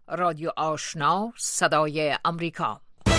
رادیو آشنا، صدای امریکا.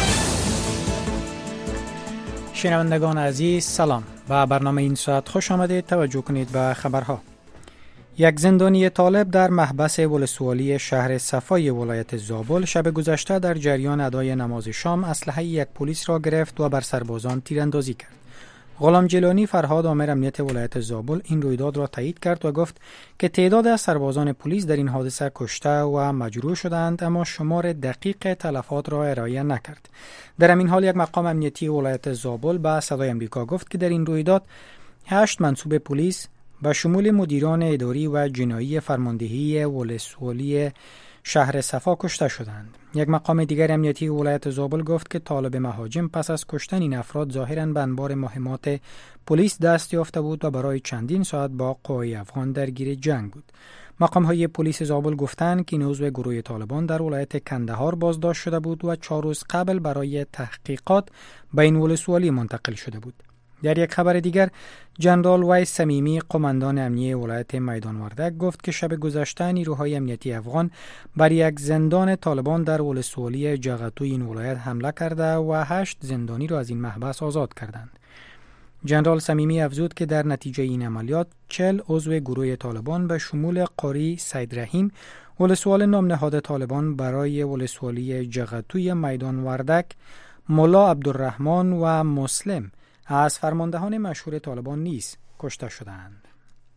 شنوندگان عزیز سلام. به برنامه این ساعت خوش آمدید. توجه کنید به خبرها. یک زندانی طالب در محبس ولسوالی شهر صفای ولایت زابل شب گذشته در جریان ادای نماز شام اسلحه یک پلیس را گرفت و بر سربازان تیراندازی کرد. غلام جیلانی فرهاد آمر امنیت ولایت زابل این رویداد را تایید کرد و گفت که تعداد از سربازان پلیس در این حادثه کشته و مجروح شدند، اما شمار دقیق تلفات را ارائه نکرد. در همین حال یک مقام امنیتی ولایت زابل به صدای امریکا گفت که در این رویداد 8 منصوب پلیس به شمول مدیران اداری و جنایی فرماندهی ولسوالی شهر صفا کشته شدند. یک مقام دیگر امنیتی ولایت زابل گفت که طالب مهاجم پس از کشتن این افراد ظاهراً به انبار مهمات پلیس دست یافته بود و برای چندین ساعت با قوای افغان درگیر جنگ بود. مقام‌های پلیس زابل گفتند که این عضو گروه طالبان در ولایت کندهار بازداشت شده بود و 4 روز قبل برای تحقیقات به این ولسوالی منتقل شده بود. در یک خبر دیگر، جنرال ویس صمیمی قماندان امنیه ولایت میدان وردک گفت که شب گذشته نیروهای امنیتی افغان بر یک زندان طالبان در ولسوالی جغتوی این ولایت حمله کرده و 8 زندانی را از این محبس آزاد کردند. جنرال صمیمی افزود که در نتیجه این عملیات 40 عضو گروه طالبان به شمول قاری سید رحیم ولسوال نام نهاد طالبان برای ولسوالی جغتوی میدان وردک، مولا عبدالرحمن و مسلم از فرماندهان مشهور طالبان نیز کشته شدند.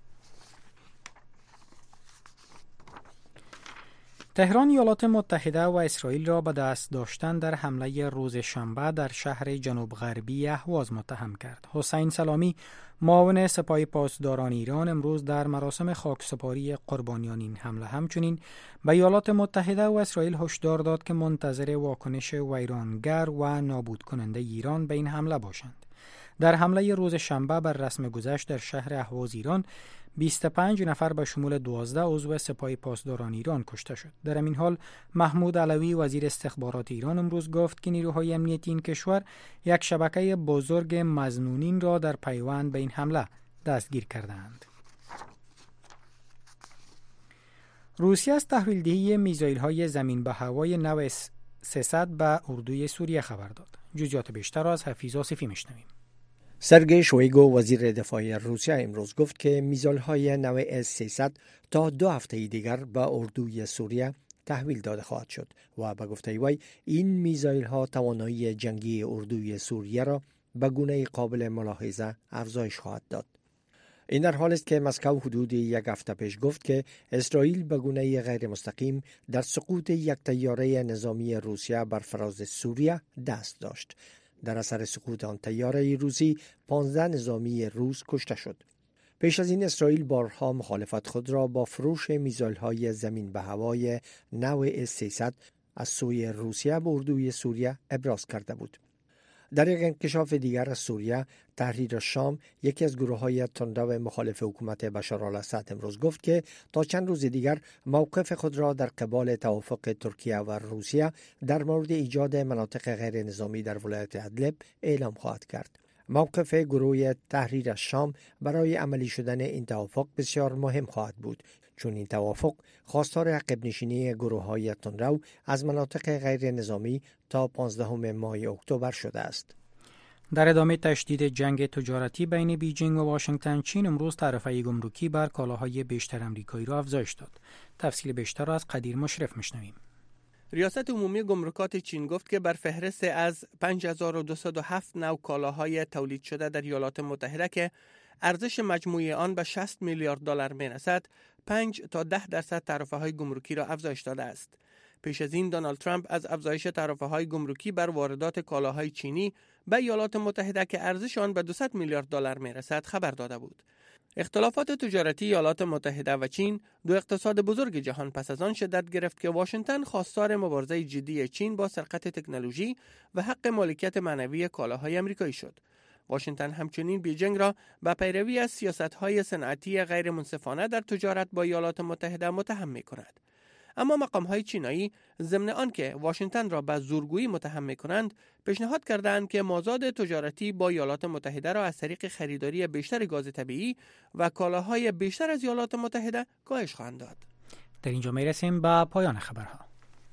تهران ایالات متحده و اسرائیل را به دست داشتن در حمله روز شنبه در شهر جنوب غربی اهواز متهم کرد. حسین سلامی معاون سپاه پاسداران ایران امروز در مراسم خاکسپاری قربانیان این حمله همچنین به ایالات متحده و اسرائیل هشدار داد که منتظر واکنش ویرانگر و نابود کننده ایران به این حمله باشند. در حمله روز شنبه بر رسم گذشت در شهر اهواز ایران 25 نفر به شمول 12 عضو سپاه پاسداران ایران کشته شد. در همین حال محمود علوی وزیر استخبارات ایران امروز گفت که نیروهای امنیتی این کشور یک شبکه بزرگ مظنونین را در پیوند به این حمله دستگیر کردند. روسیه از تحویلدهی میزایل‌های زمین به هوای نو 300 به اردوی سوریه خبر داد. جزئیات بیشتر را از حفیظ آصفی میشنویم. سرگئی شویگو وزیر دفاع روسیه امروز گفت که میزایل‌های نو S-300 تا 2 هفته دیگر به اردوی سوریه تحویل داده خواهد شد و به گفته وی این میزایل‌ها توانایی جنگی اردوی سوریه را به گونه قابل ملاحظه افزایش خواهد داد. این در حالی است که مسکو حدود 1 هفته پیش گفت که اسرائیل به گونه غیر مستقیم در سقوط یک طیاره نظامی روسیه بر فراز سوریه دست داشت. در اثر سقوط آن طیاره روسی 15 نظامی روس کشته شد. پیش از این اسرائیل بارها مخالفت خود را با فروش میزایل‌های زمین به هوای نو S-300 از سوی روسیه به اردوی سوریه ابراز کرده بود. در یک انکشاف دیگر از سوریه، تحریر الشام یکی از گروه‌های تندرو مخالف حکومت بشار الاسد امروز گفت که تا چند روز دیگر موقف خود را در قبال توافق ترکیه و روسیه در مورد ایجاد مناطق غیر نظامی در ولایت ادلب اعلام خواهد کرد. موقف گروه تحریر الشام برای عملی شدن این توافق بسیار مهم خواهد بود، چون این توافق خواستار عقب نشینی گروه‌های تندرو از مناطق غیر نظامی تا 15 ماه اکتبر شده است. در ادامه تشدید جنگ تجارتی بین بیجینگ و واشنگتن، چین امروز تعرفه گمرکی بر کالاهای بیشتر آمریکایی را افزایش داد. تفصیل بیشتر را از قدیر مشرف میشنویم. ریاست عمومی گمرکات چین گفت که بر فهرست از 5207 نوع کالاهای تولید شده در ایالات متحده که ارزش مجموعی آن به 60 میلیارد دلار میرسد، 5 تا 10% تعرفه‌های گمرکی را افزایش داده است. پیش از این دونالد ترامپ از افزایش تعرفه‌های گمرکی بر واردات کالاهای چینی به ایالات متحده که ارزش آن به 200 میلیارد دلار میرسد خبر داده بود. اختلافات تجارتی ایالات متحده و چین، دو اقتصاد بزرگ جهان، پس از آن شدت گرفت که واشنگتن خواستار مبارزه جدی چین با سرقت تکنولوژی و حق مالکیت معنوی کالاهای آمریکایی شد. واشنگتن همچنین بیجینگ را به پیروی از سیاست‌های صنعتی غیر منصفانه در تجارت با ایالات متحده متهم می‌کند. اما مقام‌های چینایی ضمن آنکه واشنگتن را به زورگویی متهم می‌کنند، پیشنهاد کردند که مازاد تجارتی با ایالات متحده را از طریق خریداری بیشتر گاز طبیعی و کالاهای بیشتر از ایالات متحده کاهش خواهند داد. در اینجا میرسیم به پایان خبرها.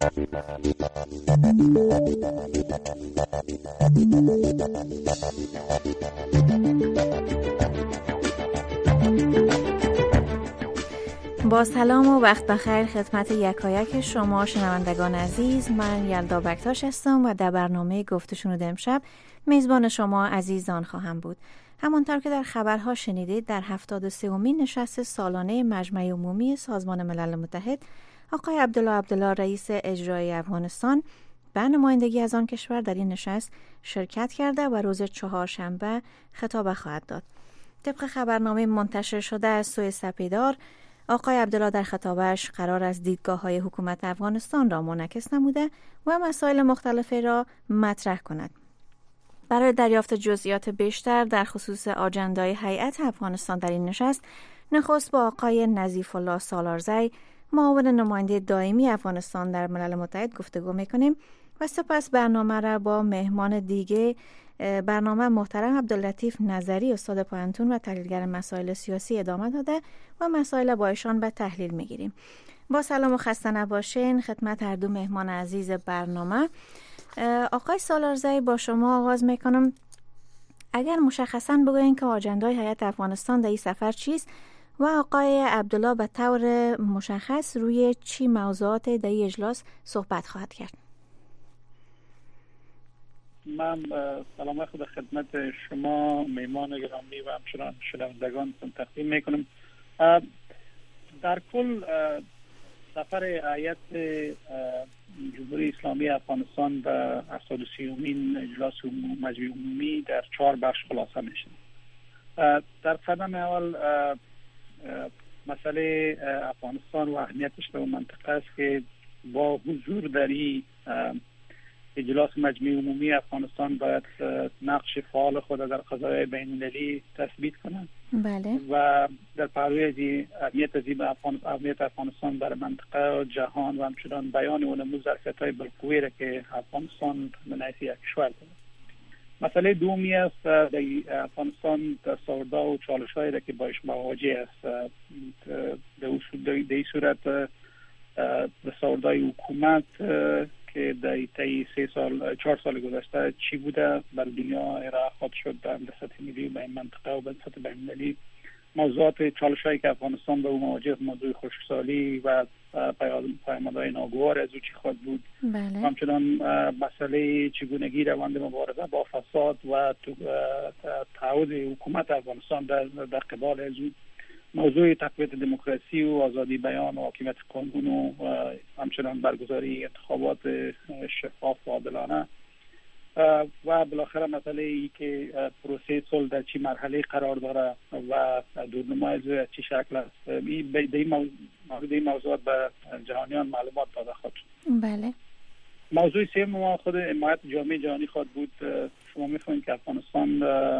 با سلام و وقت بخیر خدمت یکایک شما شنوندگان عزیز، من یلدا بکتاش هستم و در برنامه گفت و شنود امشب میزبان شما عزیزان خواهم بود. همانطور که در خبرها شنیدید، در 73مین نشست سالانه مجمع عمومی سازمان ملل متحد آقای عبدالله رئیس اجرایی افغانستان به نمایندگی از آن کشور در این نشست شرکت کرده و روز چهارشنبه خطاب خواهد داد. طبق خبرنامه منتشر شده از سوی سپیدار، آقای عبدالله در خطابش قرار است دیدگاه‌های حکومت افغانستان را منعکس نموده و مسائل مختلفی را مطرح کند. برای دریافت جزئیات بیشتر در خصوص آجندای هیئت افغانستان در این نشست، نخست با آقای نظیف الله سالارزی، معاون نماینده دائمی افغانستان در ملل متحد گفتگو می‌کنیم و سپس برنامه را با مهمان دیگه برنامه محترم عبداللطیف نظری، استاد پایانتون و تحلیلگر مسائل سیاسی ادامه داده و مسائل با ایشان به تحلیل میگیریم. با سلام و خسته نباشین خدمت هر دو مهمان عزیز برنامه. آقای سالارزی، با شما آغاز میکنم. اگر مشخصاً بگوین که آجندای هیئت افغانستان در این سفر چیست و آقای عبدالله به طور مشخص روی چی موضوعات در این اجلاس صحبت خواهد کرد؟ من سلام خود خدمت شما میمان گرامی و همچنان شنوندگان تقدیم میکنم. در کل سفر هیئت جمهوری اسلامی افغانستان به 73مین اجلاس مجمع عمومی در 4 بخش خلاصه میشه. در قدم اول مسئله افغانستان و اهمیتش در منطقه است که با حضور در این اجلاس مجمع عمومی افغانستان باید نقش فعال خود در قضایای بین المللی تثبیت کنند. بله. و در پهلوی اهمیت افغانستان در منطقه و جهان و همچنان بیان و نمود ظرفیت‌های بالقوه‌ای را که افغانستان به حیث یک کشور دارد. مسئله دومی است در افغانستان دستاوردها و چالش‌هایی را که باش مواجه است. در این صورت دستاوردهای حکومت که در طی 4 سال گذشته چی بوده بر دنیا ارائه خواهد شد در سطح ملی و این منطقه و به سطح بین‌المللی. موضوعات چالش‌هایی که افغانستان به او مواجه، موضوع خشکسالی و پیامدهای ناگوار از او چی خواهد بود. بله. همچنان مسئله چگونگی روند مبارزه با فساد و تعهد حکومت افغانستان در قبال از او، موضوع تقویت دموکراسی و آزادی بیان و حاکمیت قانون و همچنان برگزاری انتخابات شفاف و عادلانه و بالاخره مسئله ای که پروسه صلح در چه مرحله قرار داره و دورنمای از چه شکل است. این موضوعات به جهانیان معلومات داده خواهد شد. بله. موضوع سوم ما خود حمایت جامعه جهانی خواهد بود. شما می‌فهمید که افغانستان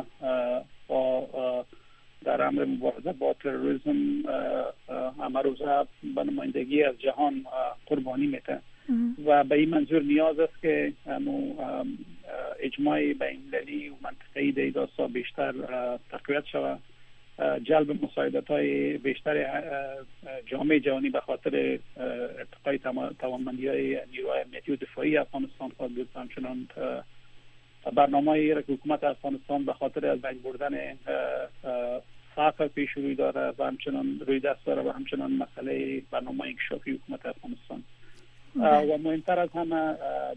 با در امر مبارزه با تروریسم همه روزه به نمایندگی از جهان قربانی میده و به این منظور نیاز است که اجماع بین‌المللی و منطقه‌ای در داستا بیشتر تقویت شود، جلب مساعدت‌های بیشتر جامعه جهانی به خاطر ارتقای توانمندی‌های نیروهای امنیتی و دفاعی افغانستان خواهد بود. همچنان برنامه‌ای را که حکومت افغانستان به خاطر از بین بردن فقر پیش روی داره و همچنان روی دست داره و همچنان مسئله برنامه انکشافی حکومت افغانستان و مهمتر از همه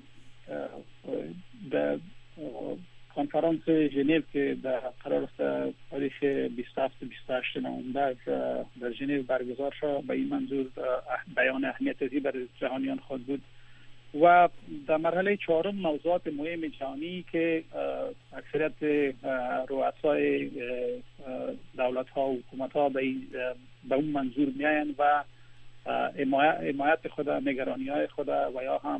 در کنفرانس ژنو که در قرار است تاریخ 27-28 نوامبر در ژنو برگزار شد، به این منظور بیان اهمیت ازی برای جهانیان خواهد بود. و در مرحله 4 موضوعات مهم جهانی که اکثریت رؤسای دولت‌ها و حکومت‌ها به اون منظور می‌آیند و حمایت خود، نگرانی‌های خود و یا هم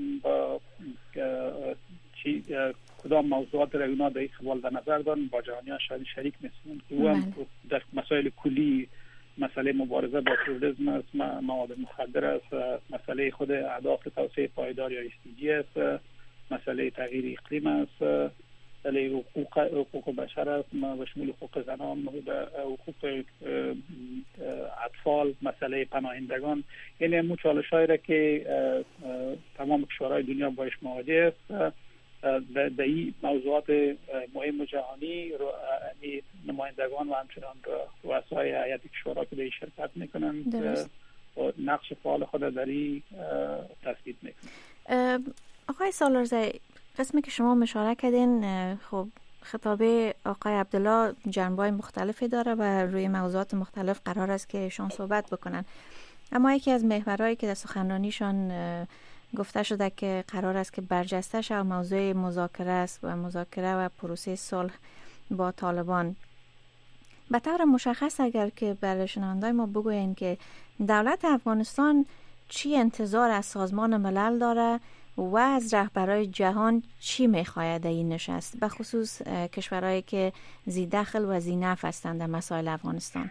کدام موضوعات را اونا در این قبال در نظر دارن با جهانیان شریک می‌شوند که او هم در مسائل کلی مسئله مبارزه با تروریسم است، مواد مخدر است، مسئله خود اهداف توسعه پایدار یا SDG است، مسئله تغییر اقلیم است، مسئله حقوق بشر است و شمول حقوق زنان، حقوق اطفال، مسئله پناهندگان. یعنی مو چالش‌هایی را که تمام کشورهای دنیا باش مواجه است. در این موضوعات مهم جهانی نمایندگان و همچنان رؤسای هیئت کشورها که در شرکت میکنند نقش فعال خود در این تثبیت میکنند. آقای سالارزی، قسمی که شما اشاره کردین، خب خطابه آقای عبدالله جنبه‌های مختلفی داره و روی موضوعات مختلف قرار است که ایشان صحبت بکنن، اما یکی از محورهایی که در سخنرانیشان گفته شده که قرار است که برجسته شود موضوع مذاکره است و مذاکره و پروسه صلح با طالبان. به طور مشخص اگر که برای شنونده‌های ما بگویین که دولت افغانستان چی انتظار از سازمان ملل داره و از رهبرای جهان چی می‌خواهد در این نشست، به خصوص کشورهایی که ذی دخل و ذی نفع هستند در مسائل افغانستان؟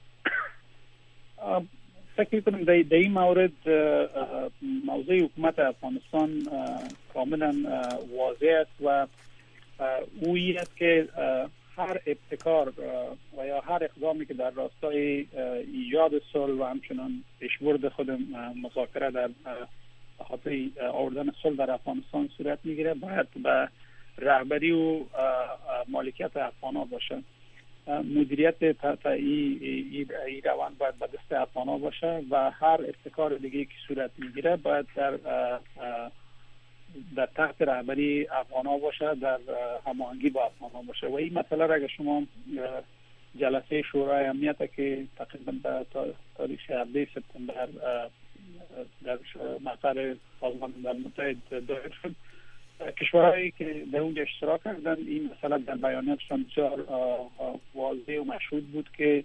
فکر کنم در این مورد موضوع حکومت افغانستان کاملا واضح است و اویی است که هر ابتکار و یا هر اقدامی که در راستای ایجاد صلح و همچنان پیشبرد خود مذاکره در خاطر آوردن صلح در افغانستان صورت میگیره باید به رهبری و مالکیت افغان‌ها باشه. مدیریت تا این روند باید به دست افغان‌ها باشه و هر ابتکار دیگه که صورت میگیره باید در تحت رهبری افغان‌ها باشه، در هماهنگی با افغان‌ها باشه. و این مسئله را اگر شما جلسه شورای امنیت که تقریبا در تاریخ 17 سپتامبر در مقر سازمان ملل متحد دایر شد، کشورهایی که در اونجا اشتراک کردن این مسئله در بیانیاتشان بسیار واضح و مشهود بود که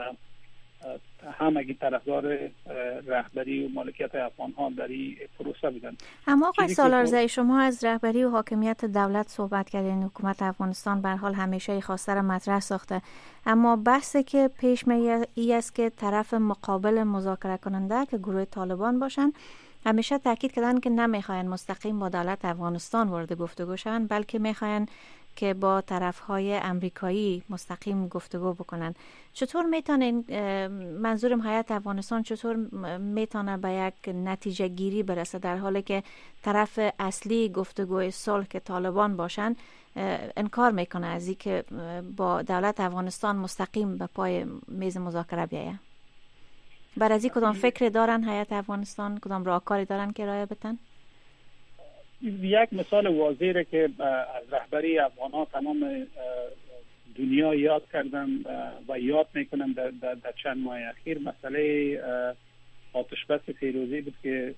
همگی طرفدار رهبری و مالکیت افغان‌ها در این پروسه بودن. اما آقای سالارزی، شما از رهبری و حاکمیت دولت صحبت کردین. حکومت افغانستان به هر حال همیشه این خواسته را مطرح ساخته، اما بحثی که پیش میاد این است که طرف مقابل مذاکره کننده که گروه طالبان باشن همیشه تاکید کردن که نمیخواین مستقیم با دولت افغانستان وارد گفتگو شوند، بلکه میخواین که با طرفهای امریکایی مستقیم گفتگو بکنن. چطور میتونین، منظورم هیئت افغانستان چطور میتونه به یک نتیجه گیری برسه در حالی که طرف اصلی گفتگوی صلح که طالبان باشن انکار میکنه از این که با دولت افغانستان مستقیم به پای میز مذاکره بیایه؟ بر از این کدام فکر دارن هیئت افغانستان، کدام راهکاری دارن که ارائه بدن؟ یک مثال واضحه که از رهبری افغان‌ها تمام دنیا یاد کردن و یاد میکنن در چند ماه اخیر، مسئله آتشبس فیروزی بود که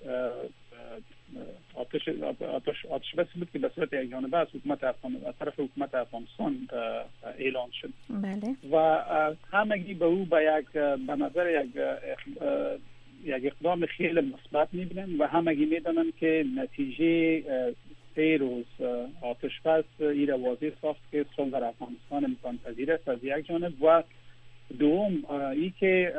آتشبسی بود که به صورت یکجانبه از طرف حکومت افغانستان اعلان شد. بله. و همگی به او به نظر یک اقدام خیلی مثبت میبینن و همگی میدونن که نتیجه 3 روز آتشبس این واضح ساخت که صلح در افغانستان امکان پذیر است از یک جانب، و دوم ای که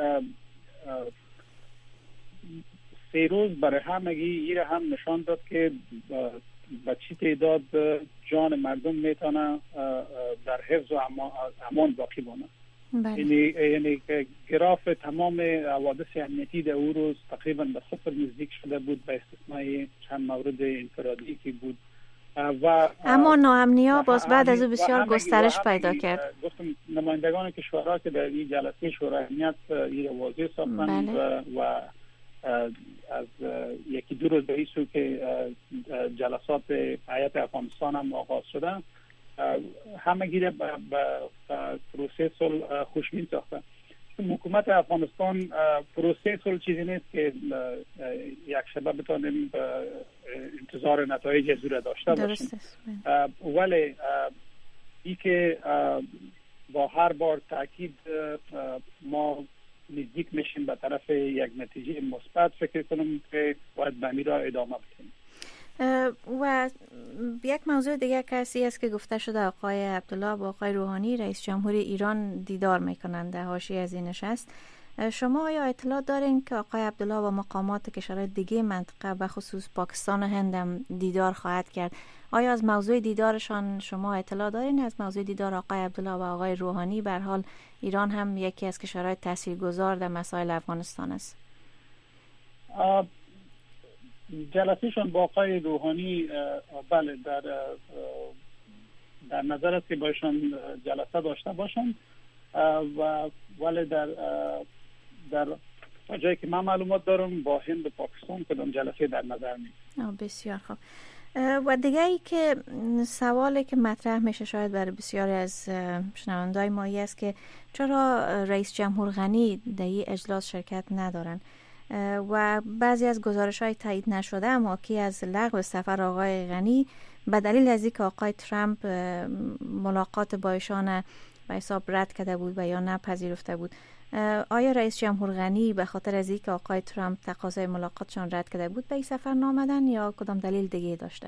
3 روز برای همگی این هم نشان داد که با چی تعداد جان مردم میتونه در حفظ و امان باقی بانه. یعنی گراف تمام حوادث امنیتی در او روز تقریبا به 0 نزدیک شده بود، به استثنای چند مورد انفرادی که بود، و اما ناامنی‌ها باز بعد از او بسیار گسترش پیدا کرد. گفتم نمایندگان کشورها که در این جلسه شورای امنیت این واضح ساختند و از یکی 2 روز بعد که جلسات هیئت افغانستان هم آغاز شده، همگی به پروسه صلح خوشبین ساخته. حکومت افغانستان پروسه صلح چیزی نیست که یک شبه بتونیم انتظار نتایج زور داشته باشیم، ولی ای که با هر بار تاکید ما نزدیک میشیم به طرف یک نتیجه مثبت، فکر کنم که باید به این راه ادامه بدیم. و یک موضوع دیگه کسی است که گفته شده آقای عبدالله با آقای روحانی رئیس جمهوری ایران دیدار میکنند در حاشیه از این نشست. شما آیا اطلاع دارین که آقای عبدالله با مقامات کشورهای دیگه منطقه به خصوص پاکستان و هند هم دیدار خواهد کرد؟ آیا از موضوع دیدارشان شما اطلاع دارین؟ از موضوع دیدار آقای عبدالله و آقای روحانی؟ به هر حال ایران هم یکی از کشورهای تاثیرگذار در مسائل افغانستان است. جلسهشون با آقای روحانی بله در نظر است که باشون جلسه داشته باشن و ولی در جایی که من معلومات دارم با هند و پاکستان کدام جلسه در نظر نیست. بسیار خوب. و دیگه ای که سوالی که مطرح میشه شاید برای بسیاری از شنوندای ما است که چرا رئیس جمهور غنی در این اجلاس شرکت ندارن و بعضی از گزارش‌های تایید نشده اما که از لغو سفر آقای غنی به دلیل از اینکه آقای ترامپ ملاقات با ایشان به حساب رد کرده بود و یا نپذیرفته بود. آیا رئیس جمهور غنی به خاطر از اینکه آقای ترامپ تقاضای ملاقاتشان رد کرده بود به این سفر نامدن یا کدام دلیل دیگه داشته؟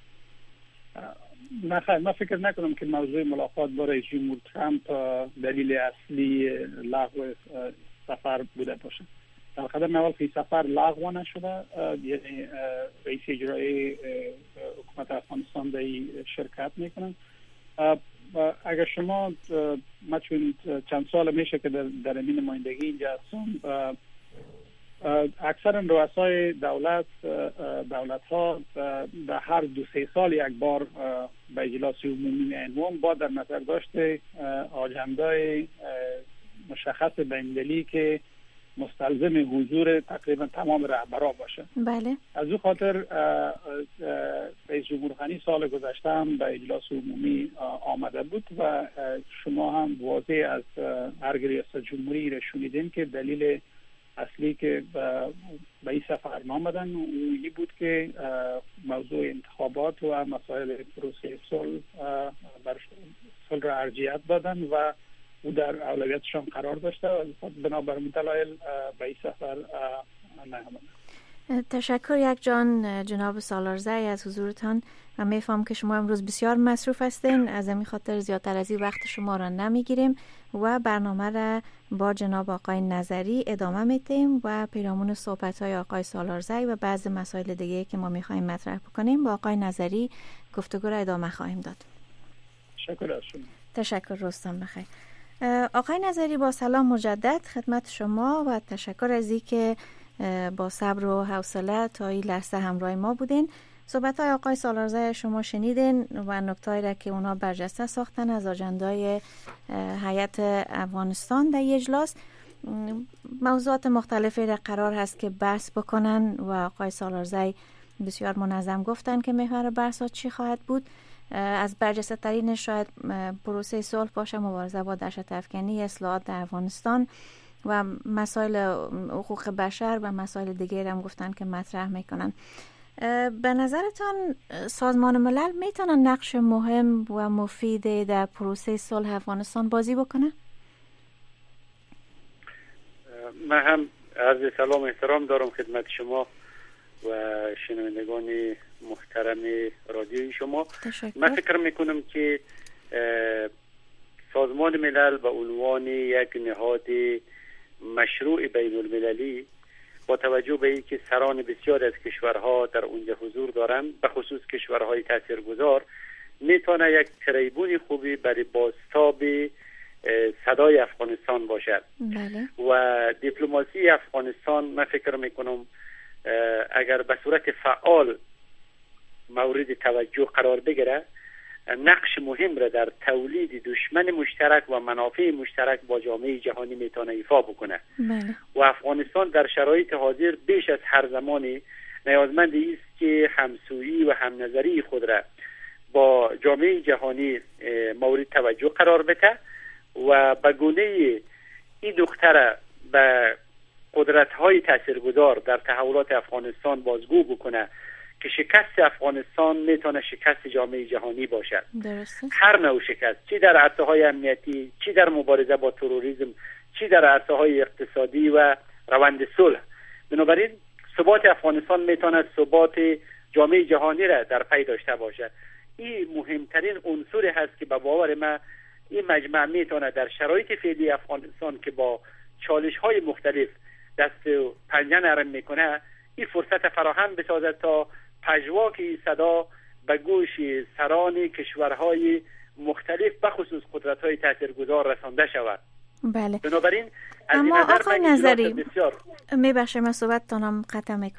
نه خیر، من فکر نکنم که موضوع ملاقات با رئیس جمهور ترامپ دلیل اصلی لغو سفر بوده باشه. در خدمت اول که سفر لغو نشده، یعنی رئیس اجرایی حکومت افغانستان در شرکت میکنن. اگر شما من چون چند سال میشه که در این نمایندگی اینجا هستم، اکثر رؤسای دولت ها در هر 2-3 سال یک بار به اجلاس عمومی عنوان با در نظر داشته آجندای مشخص بین‌المللی که مستلزم حضور تقریبا تمام رهبران باشه. بله. از او خاطر رئیس جمهور غنی سال گذشته هم به اجلاس عمومی آمده بود و شما هم واضح از هر ریاست جمهوری را شنیدین که دلیل اصلی که به این سفر نامدن این بود که موضوع انتخابات و مسائل پروسه صلح را ارجحیت دادن و او در اولویتشان قرار داشته و بنابراین دلایل به این سفر نیامد. تشکر یک جان جناب سالارزی از حضورتان و میفهم که شما امروز بسیار مصروف هستین، از همین خاطر زیادتر از این وقت شما را نمیگیریم و برنامه را با جناب آقای نظری ادامه میدیم و پیرامون صحبت های آقای سالارزی و بعض مسائل دیگه که ما میخوایم مطرح بکنیم با آقای نظری گفتگو را ادامه خواهیم داد. تشکر از شما. تشکر، روزتان بخیر. آقای نظری با سلام مجدد خدمت شما و تشکر از اینکه با صبر و حوصله تا این لحظه همراه ما بودین. صحبت‌های آقای سالارزی شما شنیدین و نکته‌ای را که اونا برجسته ساختن از آجندای هیئت افغانستان در اجلاس. موضوعات مختلفی را قرار هست که بحث بکنن و آقای سالارزی بسیار منظم گفتن که محور بحثات چی خواهد بود. از برجسته ترین شاید پروسه صلح باشه، مبارزه با دهشت افکنی، اصلاحات در افغانستان و مسائل حقوق بشر و مسائل دیگه هم گفتن که مطرح میکنن. به نظرتان سازمان ملل میتونن نقش مهم و مفید در پروسه صلح افغانستان بازی بکنه؟ من هم عرض سلام و احترام دارم خدمت شما و شنوندگان محترم رادیوی شما. من فکر میکنم که سازمان ملل به عنوان یک نهاد مشروع بین المللی با توجه به اینکه سران بسیار از کشورها در اونجا حضور دارند، به خصوص کشورهای تاثیرگذار، میتونه یک تریبون خوبی برای بازتاب صدای افغانستان باشد. بله. و دیپلماسی افغانستان من فکر میکنم اگر به صورت فعال مورد توجه قرار بگیره، نقش مهم را در تولید دشمن مشترک و منافع مشترک با جامعه جهانی میتونه ایفا بکنه. بله. و افغانستان در شرایط حاضر بیش از هر زمانی نیازمند است که همسویی و همنظری خود را با جامعه جهانی مورد توجه قرار بده و به گونه این دختر به قدرت‌های تاثیرگذار در تحولات افغانستان بازگو بکنه که شکست افغانستان میتونه شکست جامعه جهانی باشد. درسته. هر نوع شکست، چی در عرصه‌های امنیتی، چی در مبارزه با تروریسم، چی در عرصه‌های اقتصادی و روند صلح. بنابراین ثبات افغانستان میتونه ثبات جامعه جهانی را در پی داشته باشد. این مهمترین عنصری هست که به باور من این مجمع میتونه در شرایط فعلی افغانستان که با چالش‌های مختلف دست و پنجه نرم میکنه، این فرصت فراهم بسازد تا پژواک صدا به گوش سران کشورهای مختلف به خصوص قدرت‌های تاثیرگذار رسانده شود. بله. بنابراین اما آقای نظری میبخشم من صحبتتانم قطع میکنم.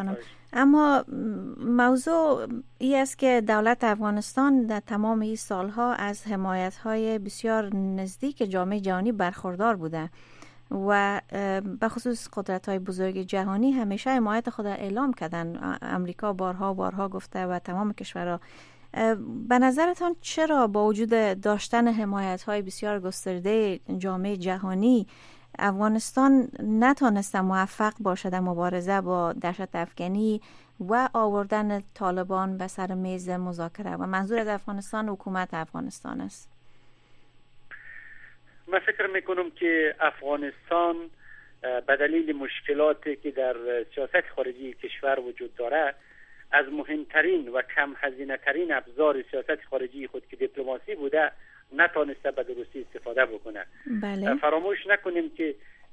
اما موضوع ای است که دولت افغانستان در تمام این سالها از حمایت‌های بسیار نزدیک جامعه جهانی برخوردار بوده و به خصوص قدرت‌های بزرگ جهانی همیشه حمایت خود را اعلام کردن. امریکا بارها گفته و تمام کشورها. به نظرتان چرا با وجود داشتن حمایت‌های بسیار گسترده جامعه جهانی افغانستان نتانسته موفق باشد در مبارزه با دهشت افکنی و آوردن طالبان به سر میز مذاکره؟ و منظور از افغانستان حکومت افغانستان است. من فکر میکنم که افغانستان به دلیل مشکلاتی که در سیاست خارجی کشور وجود داره، از مهمترین و کم هزینه ترین ابزار سیاست خارجی خود که دیپلماسی بوده نتانسته به درستی استفاده بکنه. بله. فراموش نکنیم که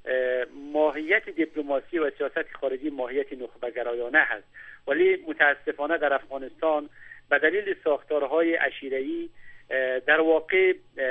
ماهیت دیپلماسی و سیاست خارجی ماهیت نخبه‌گرایانه هست، ولی متاسفانه در افغانستان به دلیل ساختارهای عشیره‌ای در واقع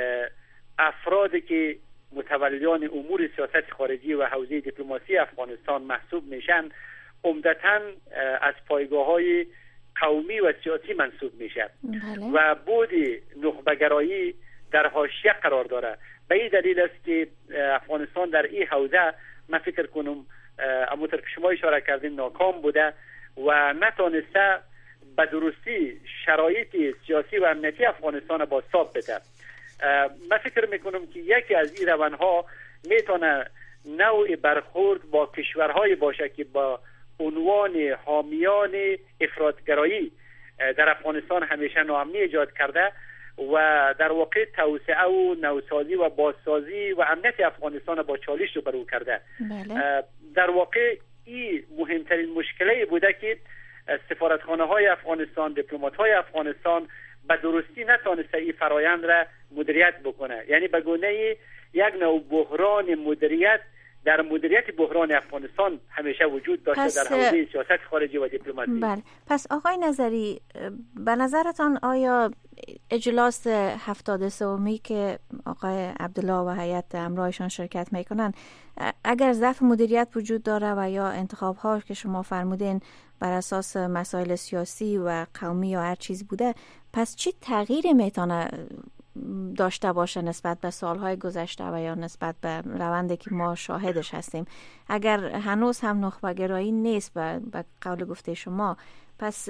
افرادی که متولیان امور سیاست خارجی و حوزه دیپلماسی افغانستان محسوب میشن عمدتاً از پایگاه‌های قومی و سیاسی منسوب میشه و بود نخبه‌گرایی در حاشیه قرار داره. به این دلیل است که افغانستان در این حوزه من فکر کنم همونطور که شما اشاره کردین ناکام بوده و نتونسته به درستی شرایط سیاسی و امنیتی افغانستان بازتاب بده. من فکر میکنم که یکی از این روندها میتونه نوع برخورد با کشورهای باشه که با عنوان حامیان افراطگرایی در افغانستان همیشه ناامنی ایجاد کرده و در واقع توسعه و نوسازی و بازسازی و امنیت افغانستان با چالش روبرو کرده. بله. در واقع این مهمترین مشکلی بوده که سفارتخانه های افغانستان، دیپلمات های افغانستان به درستی نتونسته این فرایند را مدیریت بکنه، یعنی به گونه یک نوع بحران مدیریت در مدیریت بحران افغانستان همیشه وجود داشته در حوزه سیاست خارجی و دیپلماسی. بله. پس آقای نظری، به نظرتان آیا اجلاس 73می که آقای عبدالله و هیئت همراهشان شرکت میکنن اگر ضعف مدیریت وجود داره و یا انتخاب ها که شما فرمودین بر اساس مسائل سیاسی و قومی یا هر چیز بوده، پس چی تغییری میتونه داشته باشه نسبت به سالهای گذشته و یا نسبت به روندی که ما شاهدش هستیم؟ اگر هنوز هم نخبه‌گرایی نیست به قول گفته شما، پس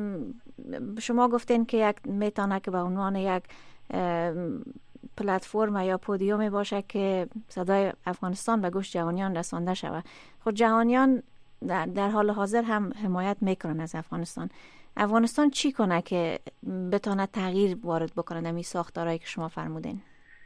شما گفتین که یک میتونه که به عنوان یک پلتفرم یا پودیومی باشه که صدای افغانستان به گوش جهانیان رسانده شود. خود جهانیان در حال حاضر هم حمایت میکنن از افغانستان. افغانستان چی کنه که بتونه تغییر وارد بکنه در این ساختارهایی که شما فرمودین؟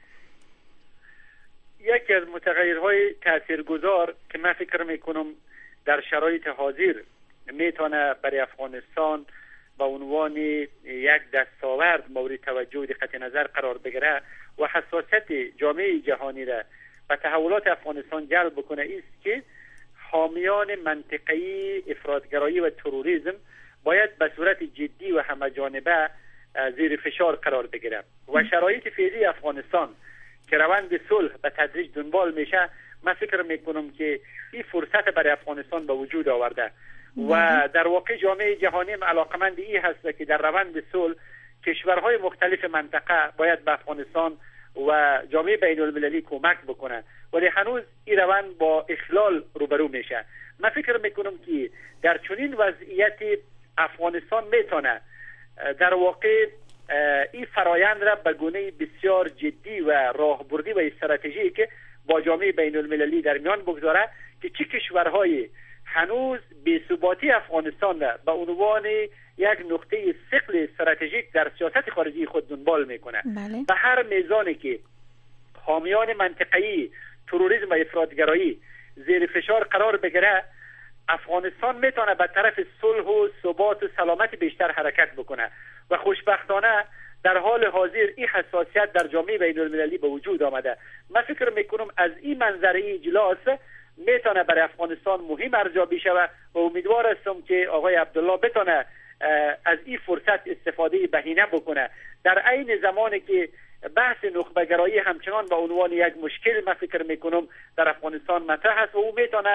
یکی از متغیرهای تاثیرگذار که من فکر میکنم در شرایط حاضر میتونه برای افغانستان به عنوان یک دستاورد مورد توجه و دقت نظر قرار بگیره و حساسیت جامعه جهانی را به تحولات افغانستان جلب بکنه است که حامیان منطقه‌ای افراطگرایی و تروریسم باید به صورت جدی و همه جانبه زیر فشار قرار بگیره و شرایط فعلی افغانستان که روند صلح به تدریج دنبال میشه، من فکر میکنم که این فرصت برای افغانستان به وجود آورده و در واقع جامعه جهانی علاقمند این هست که در روند صلح کشورهای مختلف منطقه باید به افغانستان و جامعه بین المللی کمک بکنه، ولی هنوز این روند با اخلال روبرو میشه. من فکر میکنم که در چنین وضعیت افغانستان میتونه در واقع این فرایند را به گونه بسیار جدی و راهبردی و استراتژی که با جامعه بین المللی در میان بگذاره که چه کشورهای هنوز بی‌ثباتی افغانستان را به عنوان یک نقطه ثقل استراتژیک در سیاست خارجی خود دنبال میکنه. بله. به هر میزانی که حامیان منطقه‌ای تروریسم و افراطگرایی زیر فشار قرار بگیره، افغانستان میتونه به طرف صلح و ثبات و سلامت بیشتر حرکت بکنه و خوشبختانه در حال حاضر این حساسیت در جامعه بین المللی به وجود آمده. من فکر میکنم از این منظره اجلاس میتونه برای افغانستان مهم ارزیابی شود و امیدوار هستم که آقای عبدالله بتونه از این فرصت استفاده بهینه بکنه در عین زمانی که بحث نخبه‌گرایی همچنان به عنوان یک مشکل من فکر میکنم در افغانستان مطرح است و او میتونه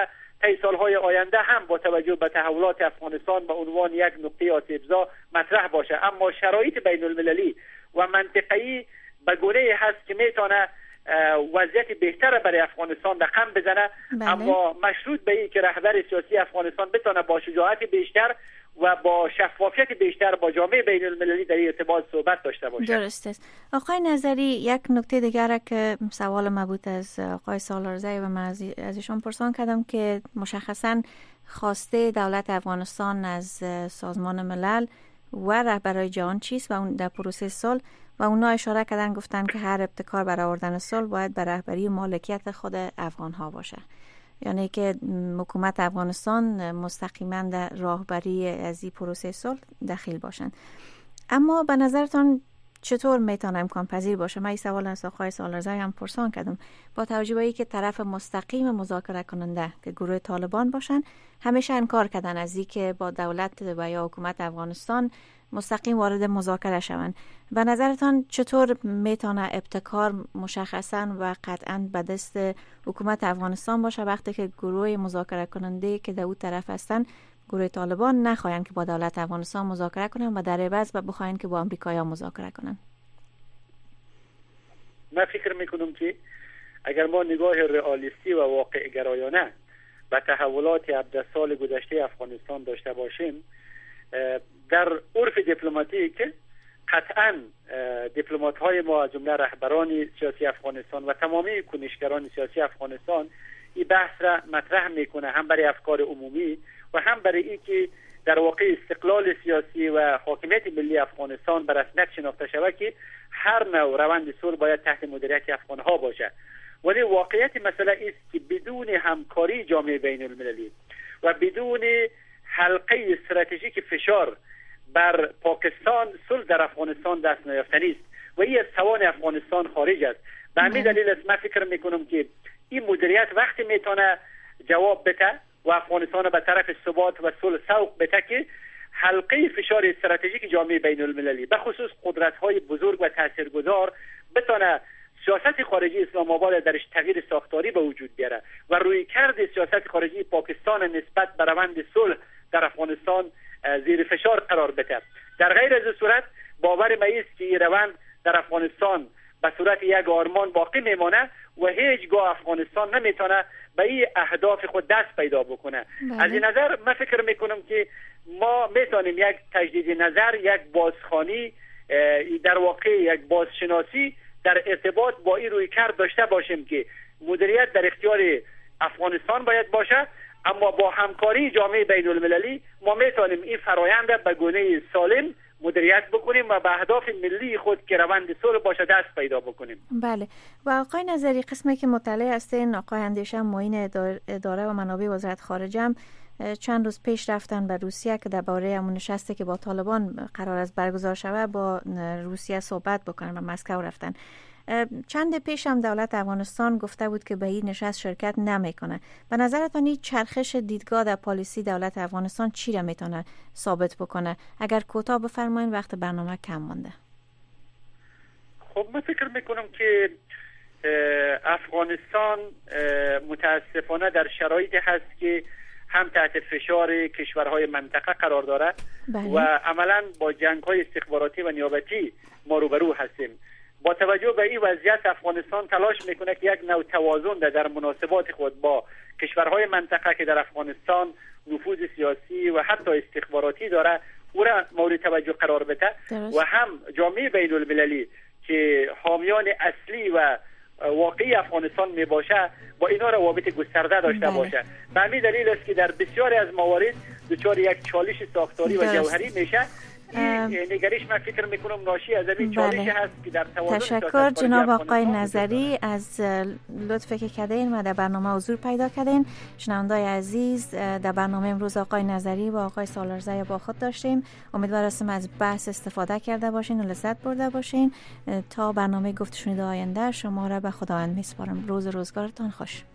طی سالهای آینده هم با توجه به تحولات افغانستان به عنوان یک نقطه آسیبزا مطرح باشه. اما شرایط بین المللی و منطقه‌ای به گونه‌ای هست که میتونه وضعیت بهتر برای افغانستان رقم بزنه. اما مشروط به این که رهبر سیاسی افغانستان بتونه با شجاعت بیشتر و با شفافیت بیشتر با جامعه بین المللی در این ارتباط صحبت داشته باشه. درست است. آقای نظری، یک نکته دیگر که سوال مربوط از آقای سالارزی و من از ایشان پرسان کردم که مشخصاً خواسته دولت افغانستان از سازمان ملل و رهبران جهان چیست و اون در پروسه صلح، و اونا اشاره کردن گفتن که هر ابتکار برای آوردن صلح باید بر رهبری مالکیت خود افغان ها باشه، یعنی که حکومت افغانستان مستقیما در راهبری از این پروسه صلح دخیل باشند. اما به نظرتان چطور میتونه امکان پذیر باشه؟ من این سوال از آقای سالارزی هم پرسان کردم، با توجه به اینکه طرف مستقیم مذاکره کننده که گروه طالبان باشن همیشه انکار کردن از اینکه با دولت و یا حکومت افغانستان مستقیم وارد مذاکره شوند. به نظرتان چطور میتونه ابتکار مشخصاً و قطعاً به دست حکومت افغانستان باشه وقتی که گروه مذاکره کننده که در اون طرف هستن گروه طالبان نخواهند که با دولت افغانستان مذاکره کنن و در عوض بخواهند که با امریکایی‌ها مذاکره کنن؟ من فکر میکنم که اگر ما نگاه رئالیستی و واقع گرایانه به تحولات 17 سال گذشته افغانستان داشته باشیم، در عرف دیپلماتیک قطعاً دیپلمات های ما از جمله رهبران سیاسی افغانستان و تمامی کنشگران سیاسی افغانستان این بحث را مطرح میکنه، هم برای افکار عمومی و هم برای اینکه در واقع استقلال سیاسی و حاکمیت ملی افغانستان به رسمیت شناخته شود که هر نوع روند صلح باید تحت مدیریت افغان ها باشه. ولی واقعیت مسئله است که بدون همکاری جامعه بین المللی و بدون حلقه استراتژیک فشار بر پاکستان صلح در افغانستان دست نیافتنی است و این از توان افغانستان خارج است. به همین دلیل است من فکر میکنم که این مدیریت وقتی میتونه جواب بده و افغانستان به طرف ثبات و صلح سوق بده که حلقه فشار استراتژیک جامعه بین المللی به خصوص قدرت های بزرگ و تاثیرگذار بتونه سیاست خارجی اسلام آباد درش تغییر ساختاری به وجود بیاره و رویکرد سیاست خارجی پاکستان نسبت به روند صلح در افغانستان زیر فشار قرار بده. در غیر از صورت باور من است که این روند در افغانستان به صورت یک آرمان باقی میمانه و هیچگاه افغانستان نمیتونه به این اهداف خود دست پیدا بکنه. از این نظر من فکر میکنم که ما میتونیم یک تجدید نظر، یک بازخوانی، در واقع یک بازشناسی در ارتباط با این رویکرد داشته باشیم که مدیریت در اختیار افغانستان باید باشه، اما با همکاری جامعه بین المللی ما میتونیم این فرایند به گونه سالم مدیریت بکنیم و به اهداف ملی خود که روند صلح باشه دست پیدا بکنیم. بله. و آقای نظری، قسمی که مطلع هستین، آقای اندیشه معین اداره و منابع وزارت خارجه هم چند روز پیش رفتن به روسیه که درباره همون نشستی که با طالبان قرار است برگزار شود با روسیه صحبت بکنن و مسکو رفتن. چند پیش هم دولت افغانستان گفته بود که به این نشست شرکت نمیکنه. به نظرتان این چرخش دیدگاه در پالیسی دولت افغانستان چی را میتونه ثابت بکنه؟ اگر کوتاه بفرمایید، وقت برنامه کم مونده. خب من فکر میکنم که افغانستان متاسفانه در شرایطی هست که هم تحت فشار کشورهای منطقه قرار دارد و عملا با جنگ‌های استخباراتی و نیابتی ما روبرو هستیم. با توجه به این وضعیت افغانستان تلاش میکنه که یک نوع توازن در مناسبات خود با کشورهای منطقه که در افغانستان نفوذ سیاسی و حتی استخباراتی داره او را مورد توجه قرار بده و هم جامعه بین المللی که حامیان اصلی و واقعی افغانستان می باشه با اینا روابط گسترده داشته باشه. به همین دلیل است که در بسیاری از موارد دچار یک چالش ساختاری و جوهری میشه. نگرش من فکر میکنم ناشی از این چالش هست که در توازن. تشکر جناب آقای نظری از لطفی که کردین و در برنامه حضور پیدا کردین. شنوندای عزیز، در برنامه امروز آقای نظری و آقای سالارزی با خود داشتیم. امیدوارم از بحث استفاده کرده باشین و لذت برده باشین. تا برنامه گفت شنود آینده شما را به خداوند میسپارم. روز روزگارتان خوش.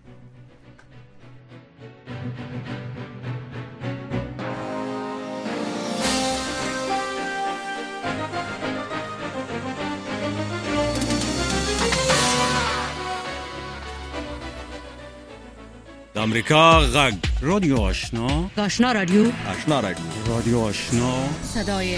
د امریکا غږ رادیو آشنا، آشنا رادیو، آشنا رادیو، رادیو آشنا، صدای